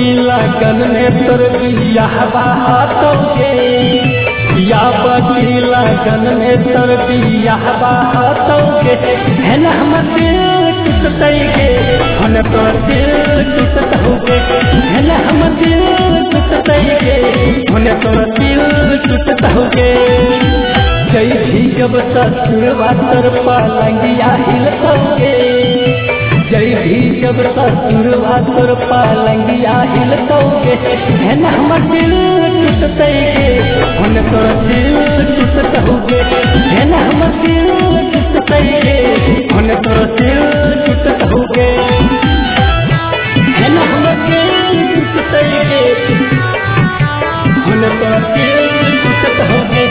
लगन में तोर बियाह बातोगे या बटी लगन में तोर बियाह बातोगे है ना हमर दिल टूटतैगे हन तोर दिल टूटतोगे है ना हमर दिल टूटतैगे हन तोर दिल टूटतोगे जय भी जब ससुरवा तोर पलंगिया हिलतोगे जय भी जब ससुरवा तोर पलंगिया हिलतोगे है ना हमर दिल टूटतैगे हन तोर दिल टूटतोगे है ना हमर दिल टूटतैगे हन तोर दिल टूटतोगे है ना हमर दिल टूटतैगे हन तोर दिल टूटतोगे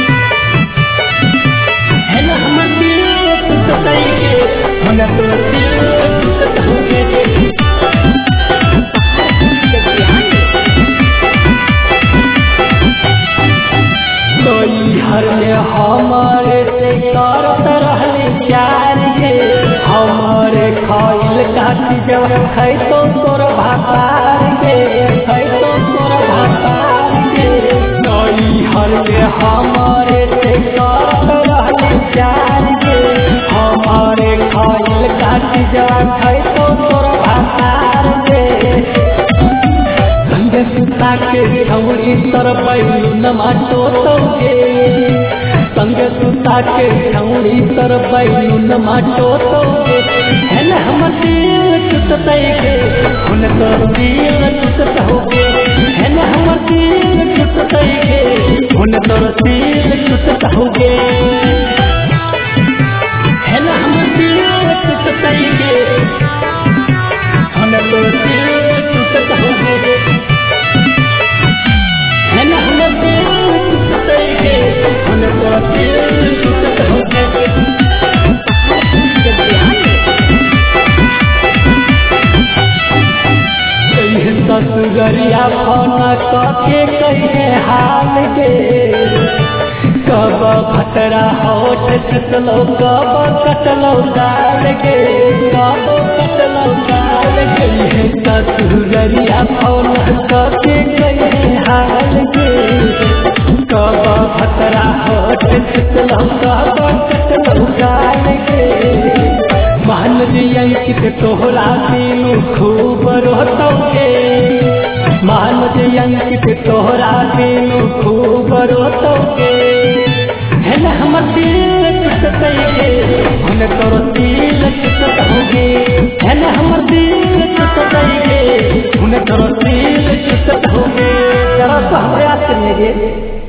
है ना हमर दिल टूटतैगे हन तोर दिल टूटतोगे हर में हमारे से करत रहले प्यार के हमारे खाइल काटी जब खाई तो तोर भातार के खाई तो तोर भातार के नई हर में हमारे से करत रहले प्यार के हमारे खाइल काटी जब खाई तो तोर भातार के संगे सुता के छौड़ी तर बैलून माटोगे संगे सुता के छौड़ी तर बैलून माटोगे है ना हमर दिल टूटतैगे हुन तोर दिल टूटतोगे है ना हमर दिल टूटतैगे हुन तोर दिल टूटतोगे है ना हमर दिल टूटतैगे हुन तोर दिल टूटतोगे है ना हमर दिल टूटतैगे हुन तोर दिल टूटतोगे ससुररिया फोन के कहे हाल के कब भटरा होठ कटलो कब कटलो गाल के कब कटलो गाल के ससुररिया फोन के कहे हाल के कब भटरा होठ कटलो कब कटलो गाल के मान अंकित तोहरा दिलू खूब रोतोगे मान अंकित तोहरा दिलू खूब रोतोगे है ना हमर दिल टूटतैगे हुन तोर दिल टूटतोगे है ना हमर दिल टूटतैगे हुन तोर दिल टूटतोगे जरा तो हमरे हाथ में गे